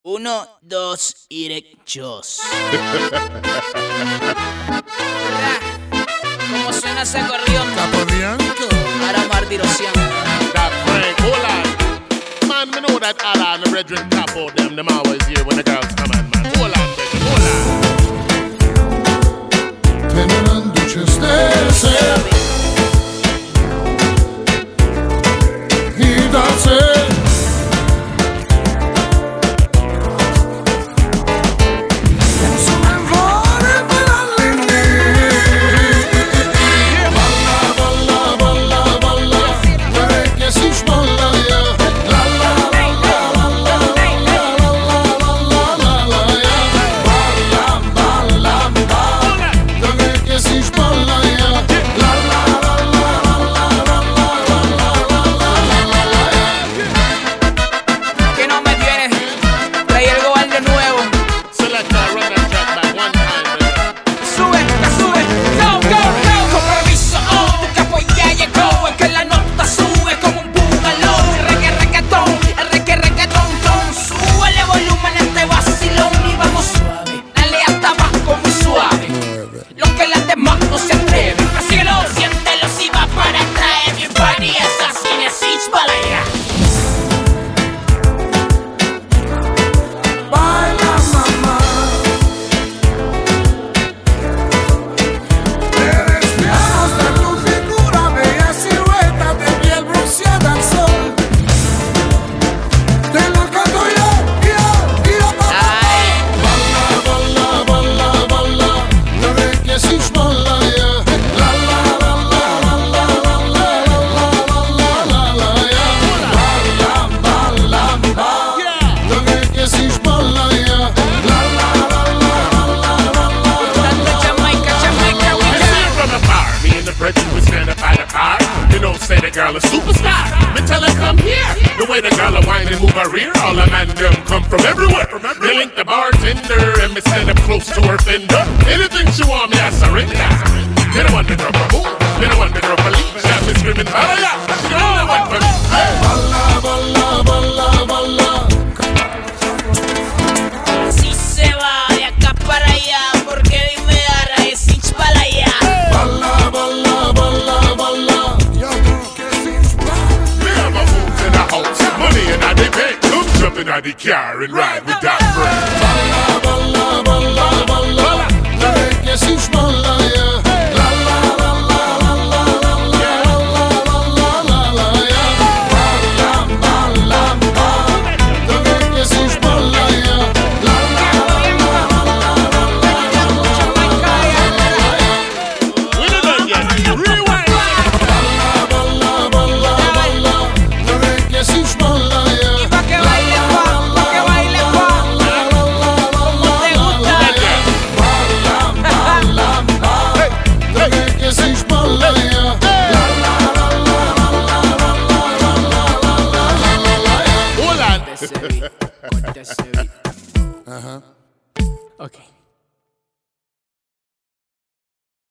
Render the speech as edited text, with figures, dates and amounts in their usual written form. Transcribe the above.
Uno, dos y derechos. ¿Cómo suena ese acordeón? Caporrianco. Ahora martirosión. That Frank, hold on. Man, me know that all our brethren tap out them always here when the girls come on, man. Hold on, brethren, hold on. Venerandoci stesse I da sé. Say the girl a superstar. Me tell her come here. The way the girl a whine and move her rear, all the man them come from everywhere. Me link the bartender and me stand up close to her fender. Anything she want me, I surrender. You don't want the girl for move. You don't want the girl for leave. She have me screaming, balla, she only want for me. Hey. Balla, balla, balla, balla. Si se va de acá para allá, porque dime ahora es inch para allá. Balla, balla, balla, balla. Money in the bank, come jump in the car and ride with that friend. Balla, balla, balla, balla. La vecchia si sballa, yeah. La la la la la la la la la la la yeah. Balla, balla, balla. La vecchia si sballa, yeah. La la la la la la la. Win it again, rewind. Balla, balla, balla, balla. La vecchia si sballa, yeah. Corta ese beat. Ajá. Ok.